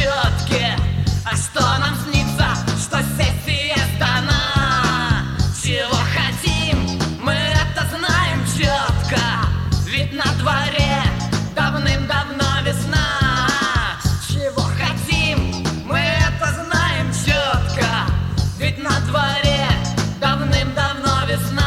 зачетки. А что нам снится, что сессия сдана? Чего хотим, мы это знаем четко. Ведь на дворе давным-давно весна. Чего хотим, мы это знаем четко. Ведь на дворе давным-давно весна.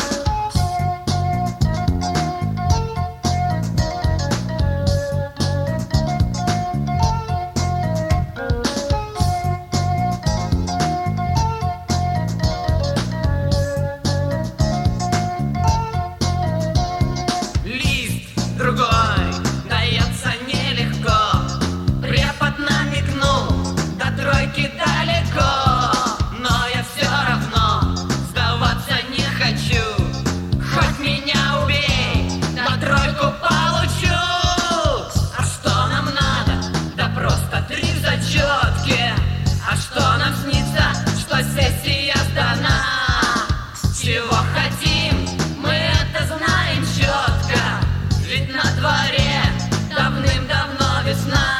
Другой дается нелегко. Препод намекнул, до тройки далеко. Но я все равно сдаваться не хочу. Хоть меня убей, да тройку получу. А что нам надо? Да просто 3 зачетки. А что нам снится, что сессия сдана? Чего хотим, мы это знаем четко. Ведь на дворе давным-давно весна.